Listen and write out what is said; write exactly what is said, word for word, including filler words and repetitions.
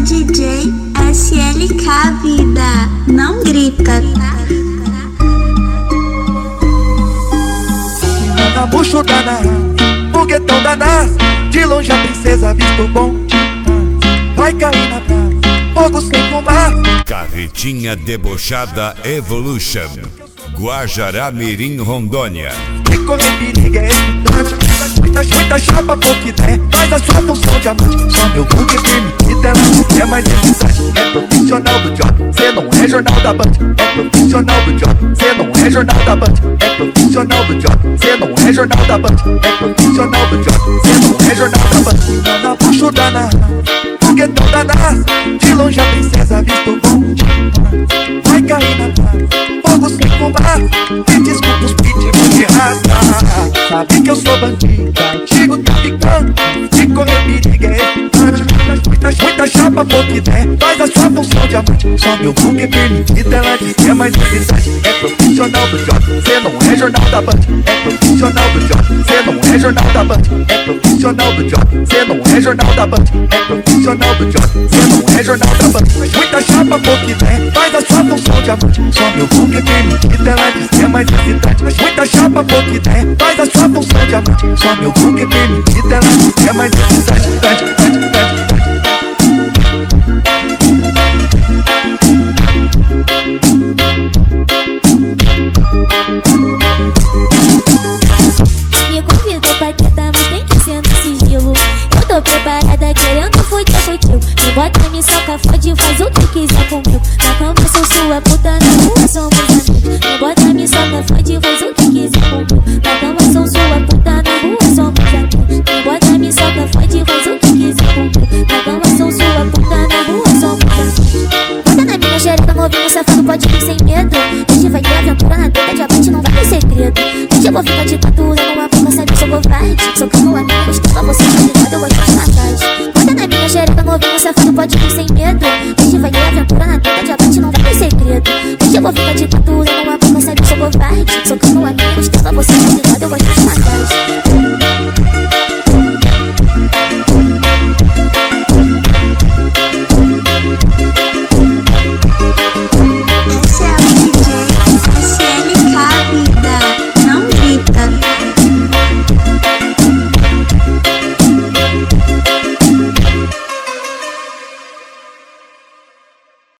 D J S L K vida, não grita, tá? Na bucho da narra, foguetão da NASA, de longe a princesa visto bom. Vai cair na praia, fogo sem fumar. Carretinha Debochada Evolution, Guajará-Mirim, Rondônia. E correr perigo é excitante, muita, muita chapa pouca ideia, faz a sua função de amante. Só meu book é permitido, ela é mais excitante. É profissional do job, cê não é jornal da Band. É profissional do job, cê não é jornal da Band. É profissional do job, cê não é jornal da Band. É profissional do job, cê não é jornal da Band. Na bucho da narra, foguetão da NASA, de longe a princesa visto bom. Vai cair na praia, fogo sem fumar. Me desculpa os pitbulls de raça. Sabe que eu sou bandida, antigo traficante. De correr perigo é excitante. Muita, muita chapa, pouca ideia, faz a sua função de amante. Só meu book é permitido, ela diz que é mais excitante. É profissional do job, cê não é jornal da Band. É profissional do job, cê não é jornal da Band. É profissional do job, cê não é jornal da Band. É profissional do job, cê não é jornal da Band. Muita chapa, pouca ideia, faz a sua função de amante. Só meu book é permitido, ela diz que é mais excitante. Muita chapa, pouca ideia, faz a sua função de amante. Só meu book é permitido, ela diz que é mais excitante. Tante, tante, tante, tante. Me convidou pra tentar, mas tem que ser no sigilo. Eu tô preparada, querendo fuder contigo. Me bota, me soca, fode, faz o que quiser comigo. Na cama eu sou sua puta, na rua somos